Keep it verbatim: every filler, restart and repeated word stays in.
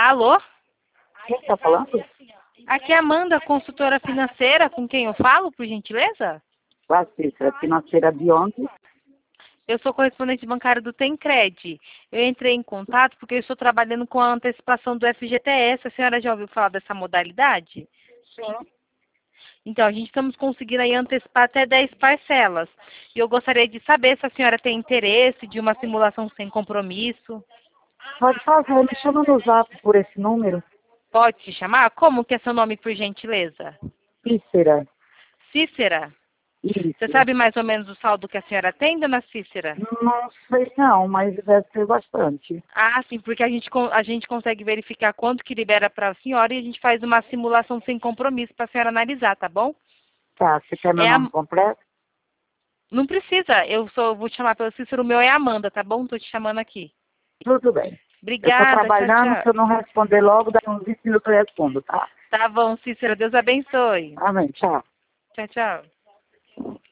Alô? Quem está falando? Aqui é Amanda, consultora financeira, com quem eu falo, por gentileza? A Cícera, financeira de onde? Eu sou correspondente bancário do Tencred. Eu entrei em contato porque eu estou trabalhando com a antecipação do F G T S. A senhora já ouviu falar dessa modalidade? Sim. Então, a gente estamos conseguindo aí antecipar até dez parcelas. E eu gostaria de saber se a senhora tem interesse de uma simulação sem compromisso. Pode fazer, me chama no zap por esse número. Pode te chamar? Como que é seu nome, por gentileza? Cícera. Cícera? Isso. Você sabe mais ou menos o saldo que a senhora tem, dona Cícera? Não sei não, mas deve ser bastante. Ah, sim, porque a gente, con- a gente consegue verificar quanto que libera para a senhora e a gente faz uma simulação sem compromisso para a senhora analisar, tá bom? Tá, você quer meu É a... nome completo? Não precisa, eu só vou te chamar pelo Cícero, o meu é Amanda, tá bom? Tô te chamando aqui. Tudo bem. Eu estou Obrigada, tchau, trabalhando, se eu tchau. não responder logo, daqui uns vinte minutos eu respondo, tá? Tá bom, Cícero, Deus abençoe. Amém, tchau. Tchau, tchau.